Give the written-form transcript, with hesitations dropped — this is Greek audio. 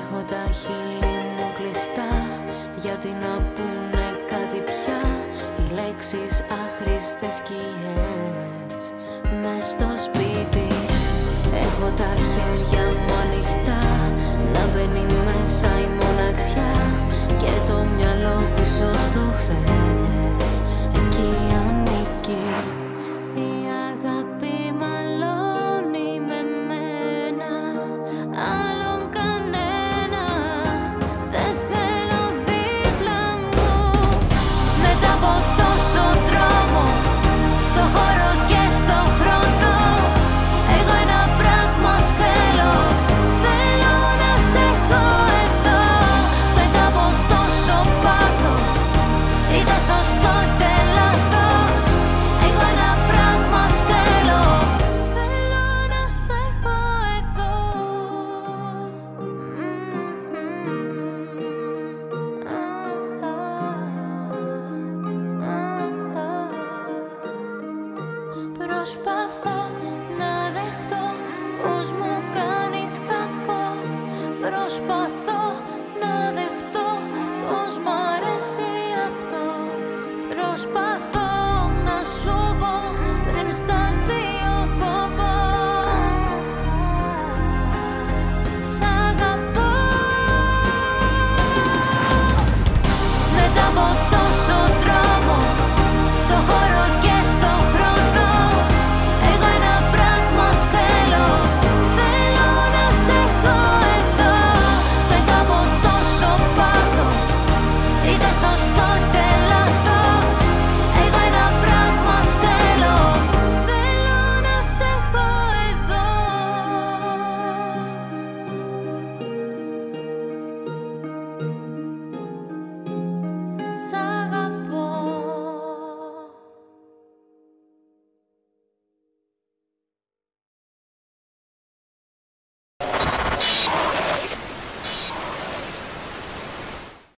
Έχω τα χείλη μου κλειστά, γιατί να πούνε κάτι πια. Οι λέξεις άχρηστες σκιές μες στο σπίτι. Έχω τα χέρια μου ανοιχτά, να μπαίνει μέσα η μοναξιά και το μυαλό πίσω στο χθες. Εκεί ανήκει. Η αγάπη μαλώνει με μένα, άλλον κανένα δεν θέλω δίπλα μου. Μετά από τόσο δρόμο, στο χώρο και στο χρόνο, εγώ ένα πράγμα θέλω, θέλω να σε έχω εδώ. Μετά από τόσο πάθος, είτε σωστό είτε λάθος, εγώ ένα πράγμα θέλω, θέλω να σε έχω εδώ. Προσπαθώ να δεχτώ πως μου κάνεις κακό. Προσπαθώ να δεχτώ πως μ' αρέσει αυτό. Προσπαθώ να σου πω πριν στα δύο κοπώ. Σ' αγαπώ. Μετά από τόσο δρόμο, στο χώρο και στο χρόνο, εγώ ένα πράγμα θέλω, θέλω να σε έχω εδώ. Μετά από τόσο πάθος, είτε σωστό είτε λάθος, εγώ ένα πράγμα θέλω, θέλω να σε έχω εδώ. Σ' αγαπώ.